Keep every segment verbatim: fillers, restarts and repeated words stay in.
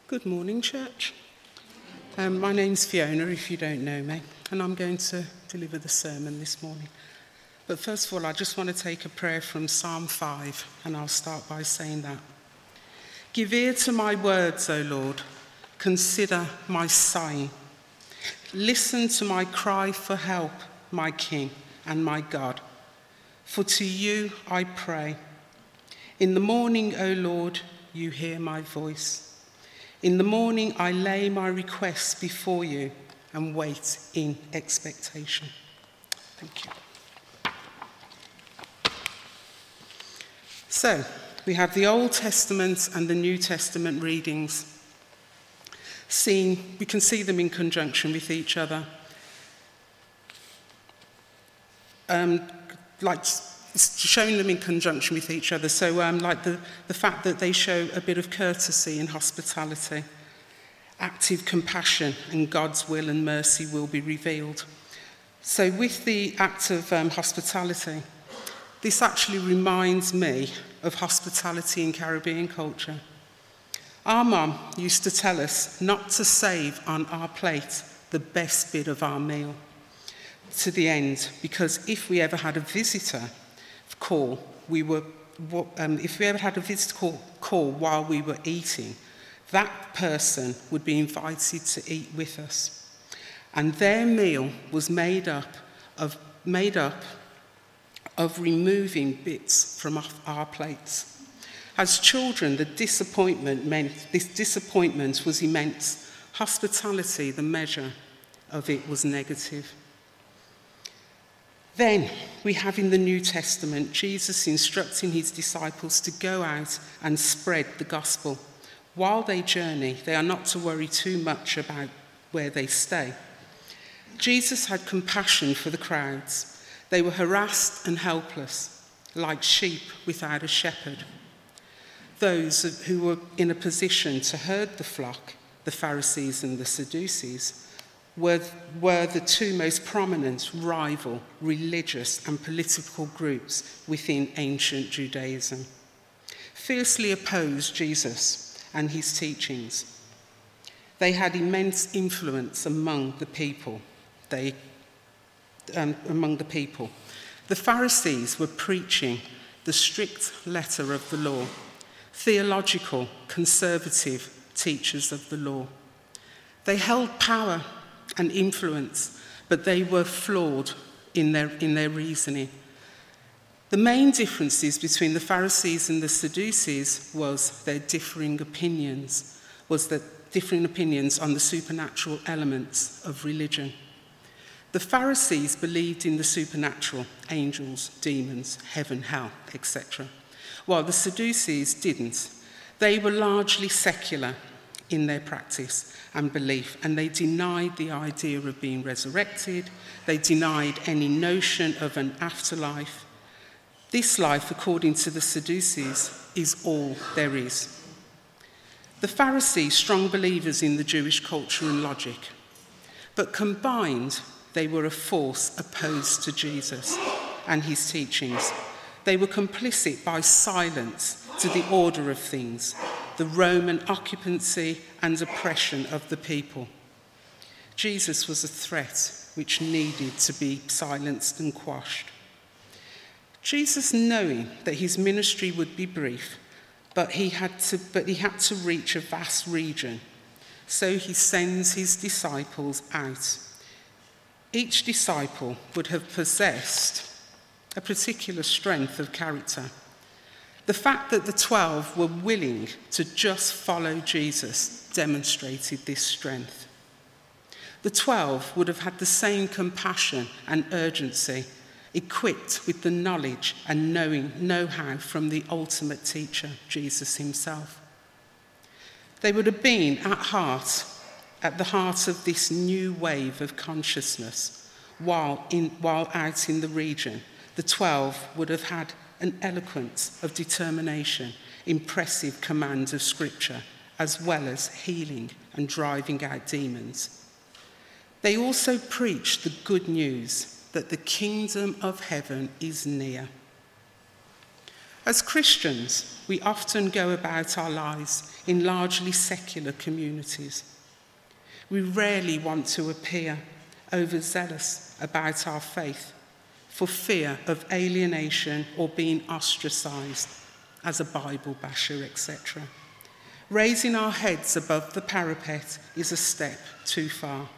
Good morning, church. Um, my name's Fiona, if you don't know me, and I'm going to deliver the sermon this morning. But first of all, I just want to take a prayer from Psalm five, and I'll start by saying that. Give ear to my words, O Lord. Consider my sighing. Listen to my cry for help, my King and my God. For to you I pray. In the morning, O Lord, you hear my voice. In the morning I lay my requests before you and wait in expectation. Thank you. So, we have the Old Testament and the New Testament readings. Seen, we can see them in conjunction with each other. Um, like showing them in conjunction with each other. So um, like the, the fact that they show a bit of courtesy and hospitality, active compassion, and God's will and mercy will be revealed. So with the act of um, hospitality, this actually reminds me of hospitality in Caribbean culture. Our mum used to tell us not to save on our plate the best bit of our meal to the end, because if we ever had a visitor call, we were, um, if we ever had a visitor call, call while we were eating, that person would be invited to eat with us. And their meal was made up of, made up of removing bits from off our plates. As children, the disappointment meant, this disappointment was immense. Hospitality, the measure of it was negative. Then we have in the New Testament Jesus instructing his disciples to go out and spread the gospel. While they journey, they are not to worry too much about where they stay. Jesus had compassion for the crowds. They were harassed and helpless, like sheep without a shepherd. Those who were in a position to herd the flock, the Pharisees and the Sadducees, Were, were the two most prominent rival religious and political groups within ancient Judaism. Fiercely opposed Jesus and his teachings. They had immense influence among the people. They, um, among the people. The Pharisees were preaching the strict letter of the law, theological, conservative teachers of the law. They held power and influence, but they were flawed in their, in their reasoning. The main differences between the Pharisees and the Sadducees was their differing opinions, was the differing opinions on the supernatural elements of religion. The Pharisees believed in the supernatural, angels, demons, heaven, hell, et cetera, while the Sadducees didn't. They were largely secular in their practice and belief, and they denied the idea of being resurrected. They denied any notion of an afterlife. This life, according to the Sadducees, is all there is. The Pharisees, strong believers in the Jewish culture and logic, but combined, they were a force opposed to Jesus and his teachings. They were complicit by silence to the order of things, the Roman occupancy and oppression of the people. Jesus was a threat which needed to be silenced and quashed. Jesus, knowing that his ministry would be brief, but he had to, but he had to reach a vast region, so he sends his disciples out. Each disciple would have possessed a particular strength of character. The fact that the twelve were willing to just follow Jesus demonstrated this strength. The twelve would have had the same compassion and urgency, equipped with the knowledge and knowing know-how from the ultimate teacher, Jesus himself. They would have been at heart, at the heart of this new wave of consciousness, while, in, while out in the region. The twelve would have had an eloquence of determination, impressive command of scripture, as well as healing and driving out demons. They also preached the good news that the kingdom of heaven is near. As Christians, we often go about our lives in largely secular communities. We rarely want to appear overzealous about our faith for fear of alienation or being ostracised as a Bible basher, et cetera. Raising our heads above the parapet is a step too far.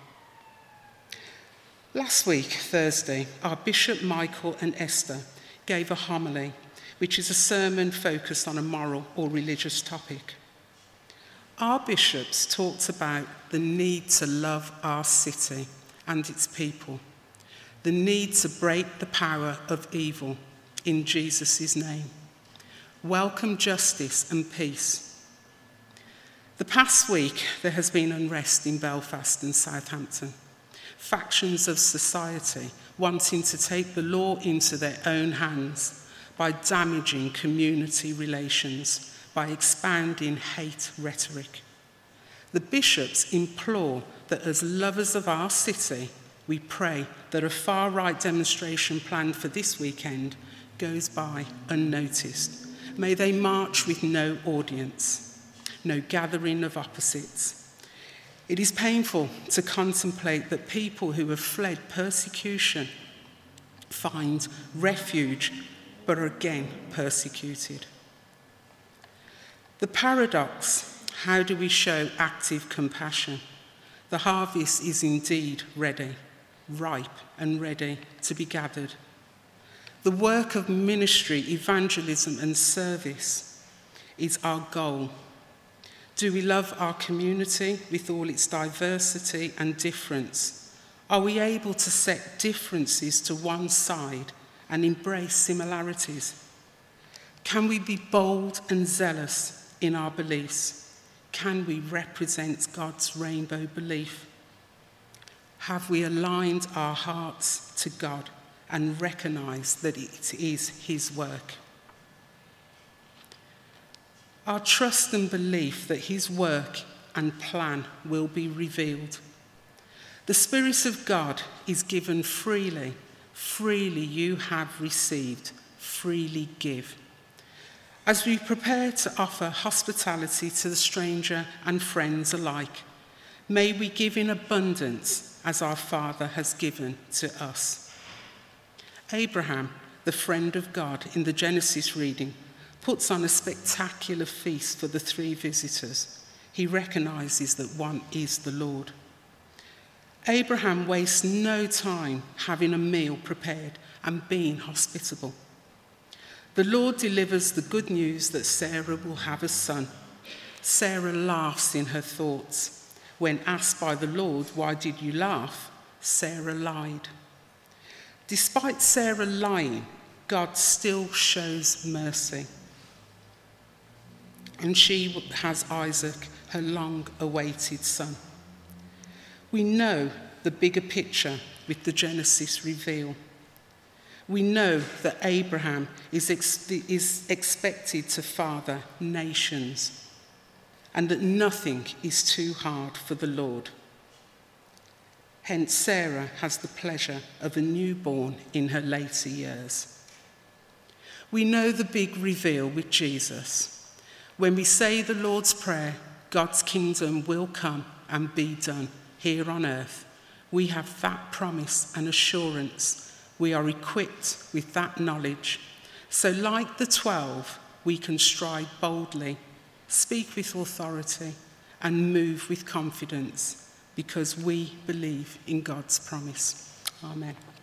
Last week, Thursday, our Bishop Michael and Esther gave a homily, which is a sermon focused on a moral or religious topic. Our bishops talked about the need to love our city and its people, the need to break the power of evil in Jesus' name, welcome justice and peace. The past week, there has been unrest in Belfast and Southampton. Factions of society wanting to take the law into their own hands by damaging community relations, by expounding hate rhetoric. The bishops implore that as lovers of our city, we pray that a far-right demonstration planned for this weekend goes by unnoticed. May they march with no audience, no gathering of opposites. It is painful to contemplate that people who have fled persecution find refuge but are again persecuted. The paradox, how do we show active compassion? The harvest is indeed ready, ripe and ready to be gathered. The work of ministry, evangelism and service is our goal. Do we love our community with all its diversity and difference? Are we able to set differences to one side and embrace similarities? Can we be bold and zealous in our beliefs? Can we represent God's rainbow belief? Have we aligned our hearts to God and recognized that it is his work? Our trust and belief that his work and plan will be revealed. The Spirit of God is given freely. Freely you have received, freely give. As we prepare to offer hospitality to the stranger and friends alike, may we give in abundance as our Father has given to us. Abraham, the friend of God in the Genesis reading, puts on a spectacular feast for the three visitors. He recognizes that one is the Lord. Abraham wastes no time having a meal prepared and being hospitable. The Lord delivers the good news that Sarah will have a son. Sarah laughs in her thoughts. When asked by the Lord, "Why did you laugh?" Sarah lied. Despite Sarah lying, God still shows mercy. And she has Isaac, her long-awaited son. We know the bigger picture with the Genesis reveal. We know that Abraham is, ex- is expected to father nations, and that nothing is too hard for the Lord. Hence, Sarah has the pleasure of a newborn in her later years. We know the big reveal with Jesus. When we say the Lord's Prayer, God's kingdom will come and be done here on earth. We have that promise and assurance. We are equipped with that knowledge. So like the twelve, we can stride boldly, speak with authority, and move with confidence because we believe in God's promise. Amen.